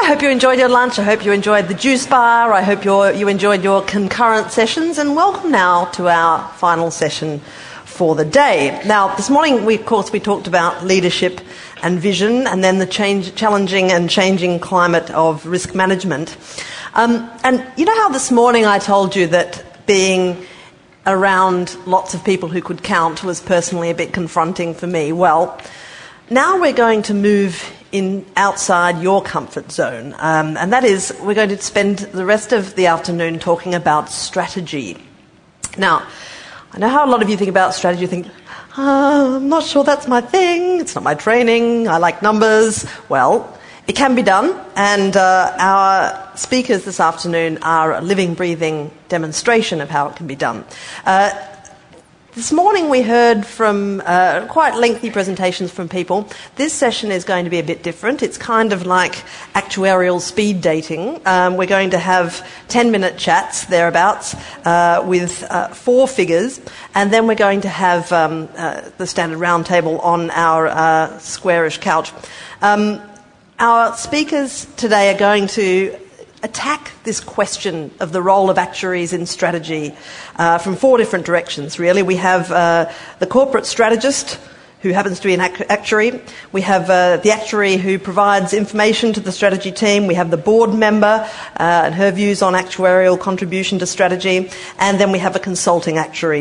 hope you enjoyed your lunch. I hope you enjoyed the juice bar. I hope you enjoyed your concurrent sessions. And welcome now to our final session for the day. Now, this morning, we talked about leadership and vision, and then the challenging and changing climate of risk management. And you know how this morning I told you that being around lots of people who could count was personally a bit confronting for me? Well, now we're going to move in outside your comfort zone, and that is we're going to spend the rest of the afternoon talking about strategy. Now, I know how a lot of you think about strategy. You think, I'm not sure that's my thing, it's not my training, I like numbers. Well, it can be done, and our speakers this afternoon are a living, breathing demonstration of how it can be done. This morning we heard from quite lengthy presentations from people. This session is going to be a bit different. It's kind of like actuarial speed dating. We're going to have 10-minute chats, thereabouts, with 4 figures, and then we're going to have the standard round table on our squarish couch. Our speakers today are going to attack this question of the role of actuaries in strategy from 4 different directions, really. We have the corporate strategist, who happens to be an actuary. We have the actuary who provides information to the strategy team. We have the board member and her views on actuarial contribution to strategy. And then we have a consulting actuary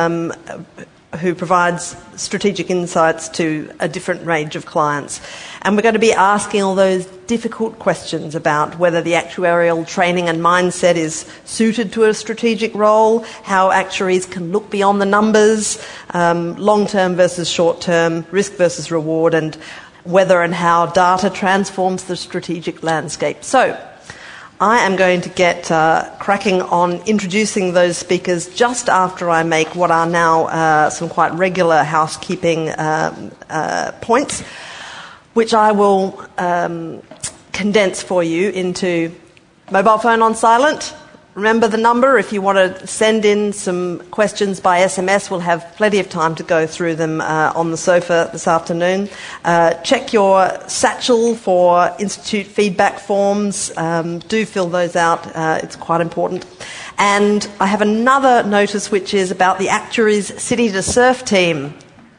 who provides strategic insights to a different range of clients. And we're going to be asking all those difficult questions about whether the actuarial training and mindset is suited to a strategic role, how actuaries can look beyond the numbers, long-term versus short-term, risk versus reward, and whether and how data transforms the strategic landscape. So, I am going to get cracking on introducing those speakers just after I make what are now some quite regular housekeeping points, which I will condense for you into mobile phone on silent. Remember the number. If you want to send in some questions by SMS, we'll have plenty of time to go through them on the sofa this afternoon. Check your satchel for Institute feedback forms. Do fill those out. It's quite important. And I have another notice which is about the Actuaries City to Surf team.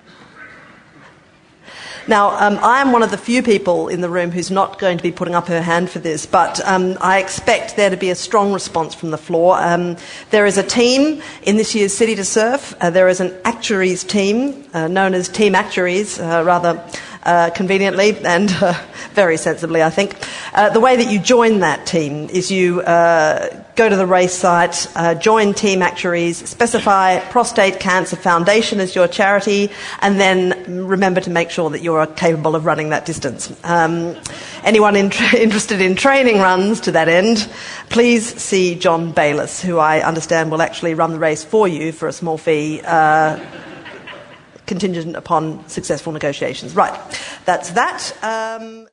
Now, I am one of the few people in the room who's not going to be putting up her hand for this, but I expect there to be a strong response from the floor. There is a team in this year's City to Surf. There is an actuaries team, known as Team Actuaries, rather conveniently and very sensibly, I think. The way that you join that team is you go to the race site, join Team Actuaries, specify Prostate Cancer Foundation as your charity, and then remember to make sure that you're capable of running that distance. Anyone interested in training runs to that end, please see John Bayliss, who I understand will actually run the race for you for a small fee, contingent upon successful negotiations. Right, that's that.